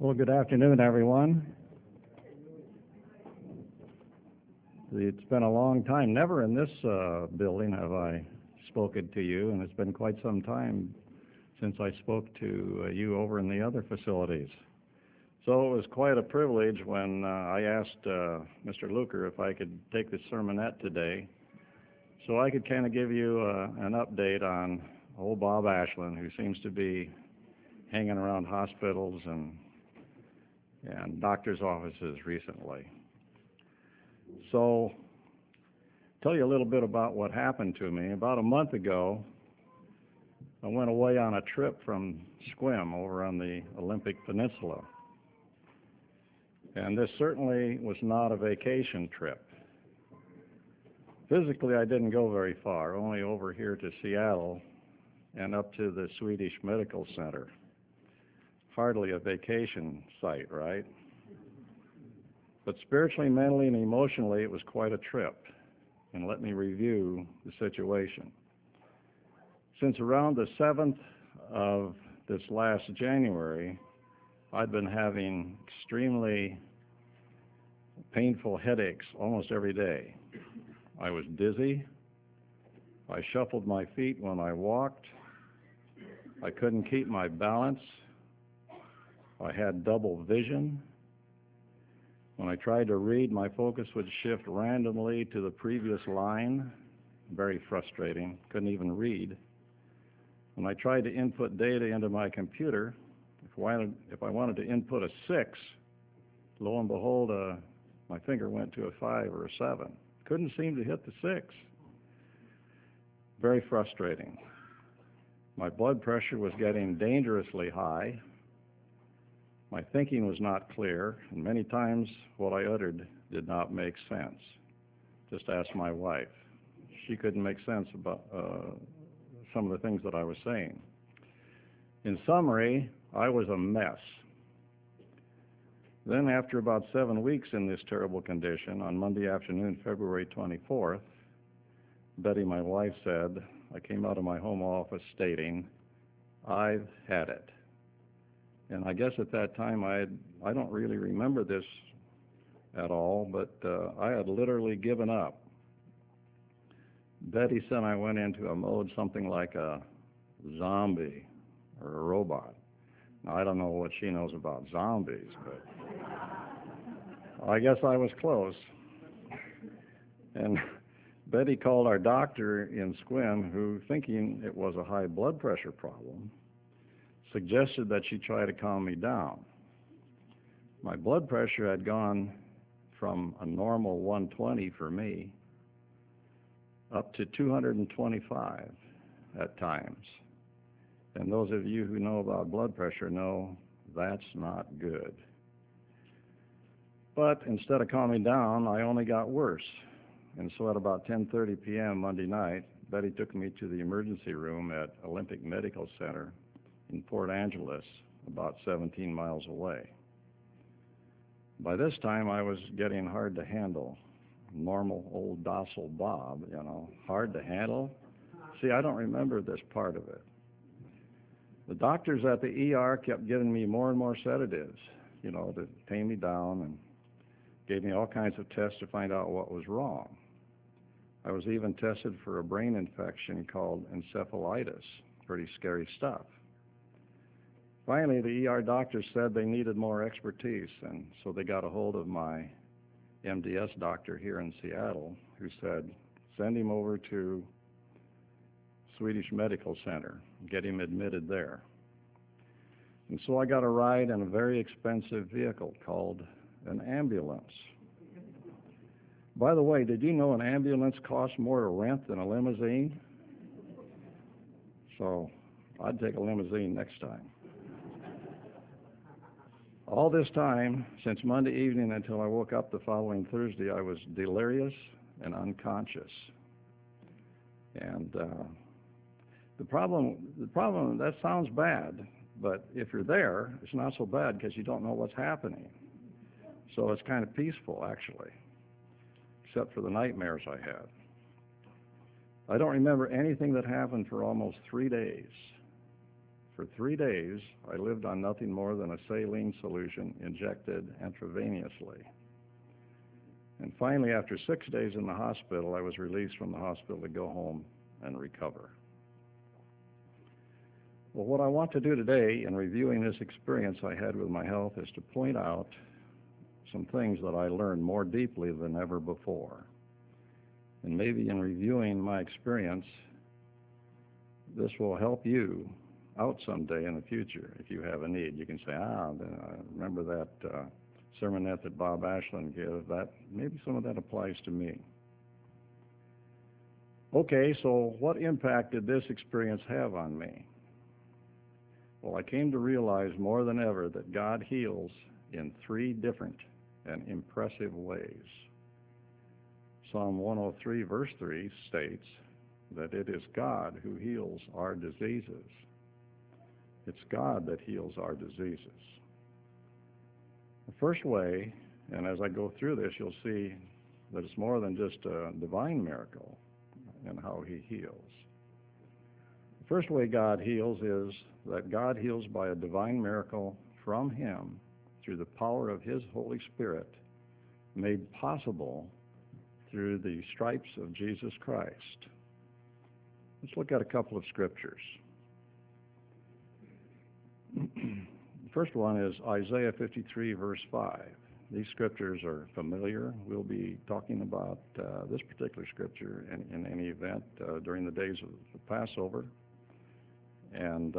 Well, good afternoon, everyone. It's been a long time. Never in this building have I spoken to you, and it's been quite some time since I spoke to you over in the other facilities. So it was quite a privilege when I asked Mr. Luker if I could take the sermonette today so I could kind of give you an update on old Bob Ashland, who seems to be hanging around hospitals and doctor's offices recently. So, tell you a little bit about what happened to me. About a month ago, I went away on a trip from Sequim over on the Olympic Peninsula. And this certainly was not a vacation trip. Physically, I didn't go very far, only over here to Seattle and up to the Swedish Medical Center. Hardly a vacation site, right? But spiritually, mentally, and emotionally, it was quite a trip. And let me review the situation. Since around the 7th of this last January, I'd been having extremely painful headaches almost every day. I was dizzy. I shuffled my feet when I walked. I couldn't keep my balance. I had double vision. When I tried to read, my focus would shift randomly to the previous line. Very frustrating. Couldn't even read. When I tried to input data into my computer, if I wanted to input a 6, lo and behold, my finger went to a 5 or a 7. Couldn't seem to hit the 6. Very frustrating. My blood pressure was getting dangerously high. My thinking was not clear, and many times what I uttered did not make sense. Just ask my wife. She couldn't make sense about some of the things that I was saying. In summary, I was a mess. Then after about 7 weeks in this terrible condition, on Monday afternoon, February 24th, Betty, my wife, said, I came out of my home office stating, I've had it. And I guess at that time, I don't really remember this at all, but I had literally given up. Betty said I went into a mode something like a zombie or a robot. Now, I don't know what she knows about zombies, but I guess I was close. And Betty called our doctor in Sequim, who, thinking it was a high blood pressure problem, suggested that she try to calm me down. My blood pressure had gone from a normal 120 for me up to 225 at times. And those of you who know about blood pressure know that's not good. But instead of calming down, I only got worse. And so at about 10:30 p.m. Monday night, Betty took me to the emergency room at Olympic Medical Center in Port Angeles, about 17 miles away. By this time, I was getting hard to handle. Normal old docile Bob, hard to handle. See, I don't remember this part of it. The doctors at the ER kept giving me more and more sedatives, to tame me down, and gave me all kinds of tests to find out what was wrong. I was even tested for a brain infection called encephalitis. Pretty scary stuff. Finally, the ER doctors said they needed more expertise, and so they got a hold of my MDS doctor here in Seattle, who said, send him over to Swedish Medical Center, get him admitted there. And so I got a ride in a very expensive vehicle called an ambulance. By the way, did you know an ambulance costs more to rent than a limousine? So I'd take a limousine next time. All this time, since Monday evening until I woke up the following Thursday, I was delirious and unconscious. And the problem, that sounds bad, but if you're there, it's not so bad because you don't know what's happening. So it's kind of peaceful, actually, except for the nightmares I had. I don't remember anything that happened for almost 3 days. For 3 days, I lived on nothing more than a saline solution injected intravenously. And finally, after 6 days in the hospital, I was released from the hospital to go home and recover. Well, what I want to do today in reviewing this experience I had with my health is to point out some things that I learned more deeply than ever before. And maybe in reviewing my experience, this will help you out someday in the future if you have a need. You can say, remember that sermonette that Bob Ashland gave, that maybe some of that applies to me. Okay, so what impact did this experience have on me? Well, I came to realize more than ever that God heals in 3 different and impressive ways. Psalm 103, verse 3 states that it is God who heals our diseases. It's God that heals our diseases. The first way, and as I go through this, you'll see that it's more than just a divine miracle in how he heals. The first way God heals is that God heals by a divine miracle from him through the power of his Holy Spirit, made possible through the stripes of Jesus Christ. Let's look at a couple of scriptures. The first one is Isaiah 53, verse 5. These scriptures are familiar. We'll be talking about this particular scripture in any event during the days of the Passover. And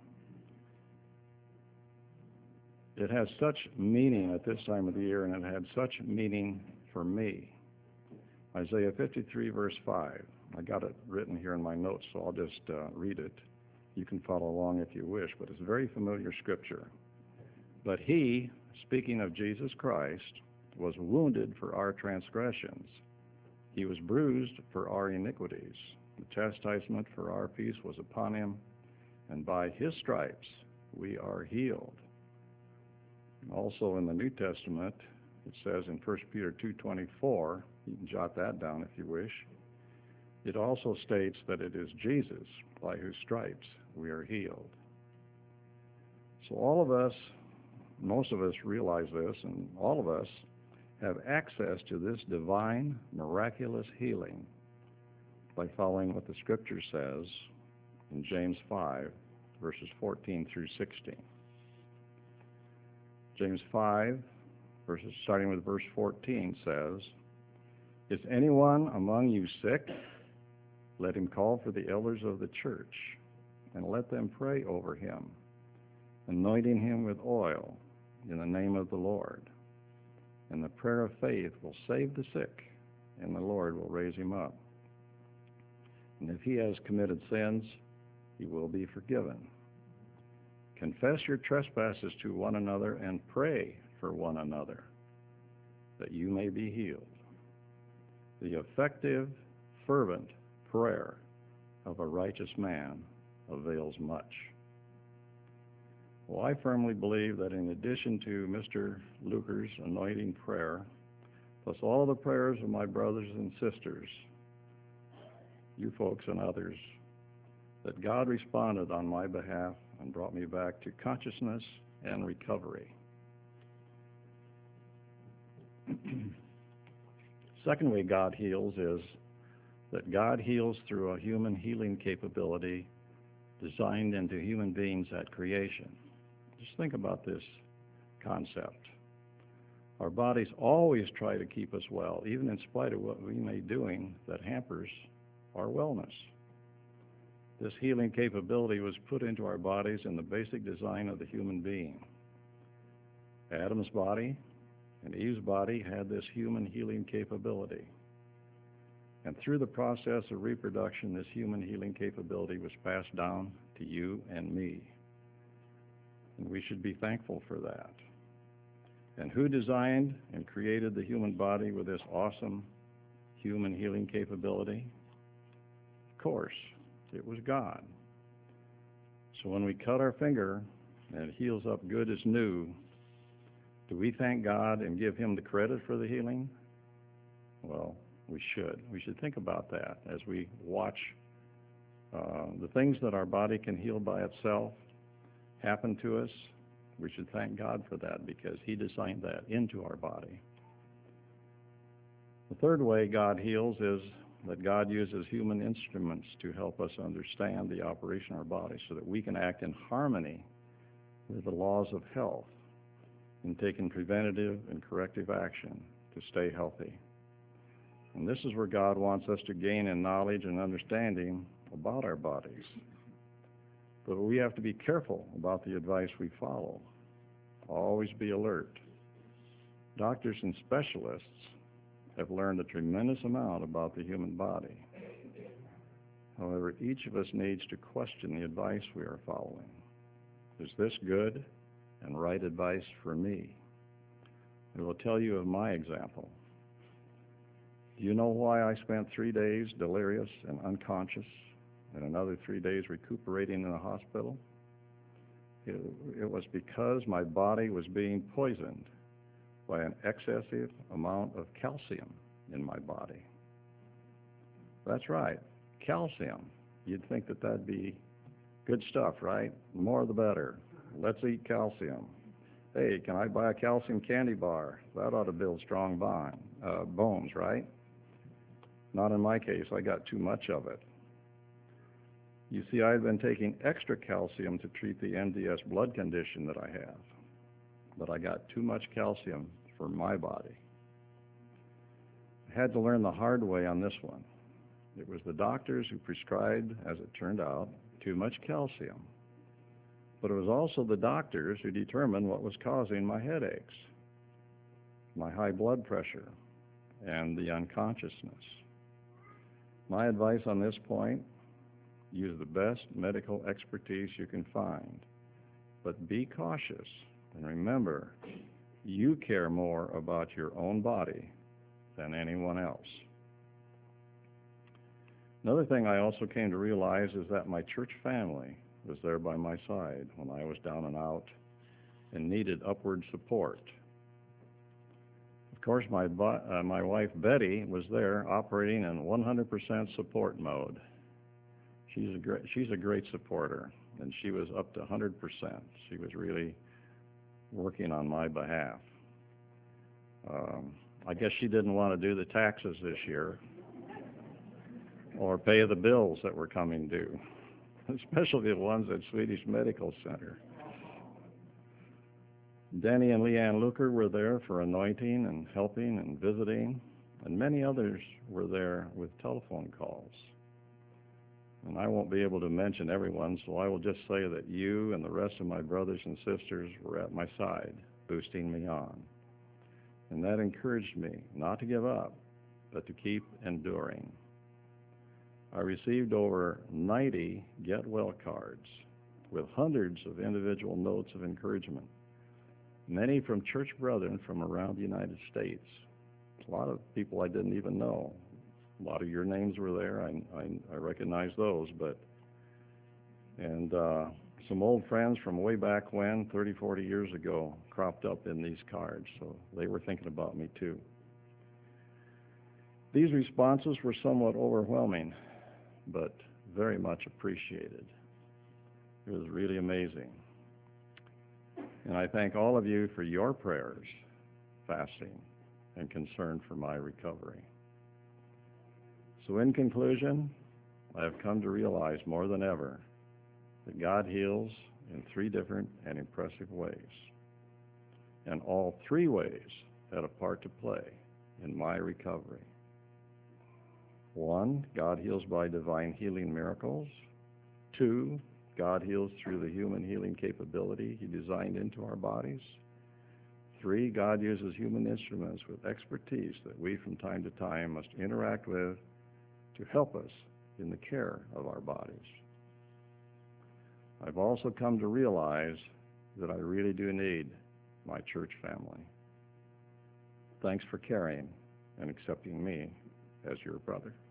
it has such meaning at this time of the year, and it had such meaning for me. Isaiah 53, verse 5. I got it written here in my notes, so I'll just read it. You can follow along if you wish, but it's a very familiar scripture. But he, speaking of Jesus Christ, was wounded for our transgressions. He was bruised for our iniquities. The chastisement for our peace was upon him, and by his stripes we are healed. Also in the New Testament, it says in 1 Peter 2:24, you can jot that down if you wish, it also states that it is Jesus by whose stripes we are healed. So all of us, most of us realize this, and all of us have access to this divine, miraculous healing by following what the Scripture says in James 5, verses 14 through 16. James 5, starting with verse 14, says, "Is anyone among you sick? Let him call for the elders of the church, and let them pray over him, anointing him with oil in the name of the Lord. And the prayer of faith will save the sick, and the Lord will raise him up. And if he has committed sins, he will be forgiven. Confess your trespasses to one another and pray for one another, that you may be healed. The effective, fervent prayer of a righteous man avails much." Well, I firmly believe that in addition to Mr. Luker's anointing prayer, plus all the prayers of my brothers and sisters, you folks and others, that God responded on my behalf and brought me back to consciousness and recovery. Second way God heals is that God heals through a human healing capability designed into human beings at creation. Just think about this concept. Our bodies always try to keep us well, even in spite of what we may be doing that hampers our wellness. This healing capability was put into our bodies in the basic design of the human being. Adam's body and Eve's body had this human healing capability. And through the process of reproduction, this human healing capability was passed down to you and me. And we should be thankful for that. And who designed and created the human body with this awesome human healing capability? Of course, it was God. So when we cut our finger and it heals up good as new, do we thank God and give him the credit for the healing? Well, we should. We should think about that as we watch the things that our body can heal by itself happen to us, we should thank God for that because He designed that into our body. The third way God heals is that God uses human instruments to help us understand the operation of our body so that we can act in harmony with the laws of health and taking preventative and corrective action to stay healthy. And this is where God wants us to gain in knowledge and understanding about our bodies. But we have to be careful about the advice we follow. Always be alert. Doctors and specialists have learned a tremendous amount about the human body. However, each of us needs to question the advice we are following. Is this good and right advice for me? I will tell you of my example. Do you know why I spent 3 days delirious and unconscious and another 3 days recuperating in the hospital? It was because my body was being poisoned by an excessive amount of calcium in my body. That's right, calcium. You'd think that that'd be good stuff, right? The more the better. Let's eat calcium. Hey, can I buy a calcium candy bar? That ought to build strong bones, right? Not in my case. I got too much of it. You see, I've been taking extra calcium to treat the MDS blood condition that I have, but I got too much calcium for my body. I had to learn the hard way on this one. It was the doctors who prescribed, as it turned out, too much calcium. But it was also the doctors who determined what was causing my headaches, my high blood pressure, and the unconsciousness. My advice on this point: use the best medical expertise you can find, but be cautious, and remember, you care more about your own body than anyone else. Another thing I also came to realize is that my church family was there by my side when I was down and out and needed upward support. Of course, my wife Betty was there operating in 100% support mode. She's a great supporter, and she was up to 100%. She was really working on my behalf. I guess she didn't want to do the taxes this year or pay the bills that were coming due, especially the ones at Swedish Medical Center. Denny and Leanne Luker were there for anointing and helping and visiting, and many others were there with telephone calls. And I won't be able to mention everyone, so I will just say that you and the rest of my brothers and sisters were at my side, boosting me on. And that encouraged me not to give up, but to keep enduring. I received over 90 Get Well cards with hundreds of individual notes of encouragement, many from church brethren from around the United States. A lot of people I didn't even know. A lot of your names were there. I recognize those, and some old friends from way back when, 30, 40 years ago, cropped up in these cards, so they were thinking about me too. These responses were somewhat overwhelming, but very much appreciated. It was really amazing. And I thank all of you for your prayers, fasting, and concern for my recovery. So in conclusion, I have come to realize more than ever that God heals in 3 different and impressive ways. And all 3 ways had a part to play in my recovery. 1, God heals by divine healing miracles. 2, God heals through the human healing capability He designed into our bodies. 3, God uses human instruments with expertise that we from time to time must interact with to help us in the care of our bodies. I've also come to realize that I really do need my church family. Thanks for caring and accepting me as your brother.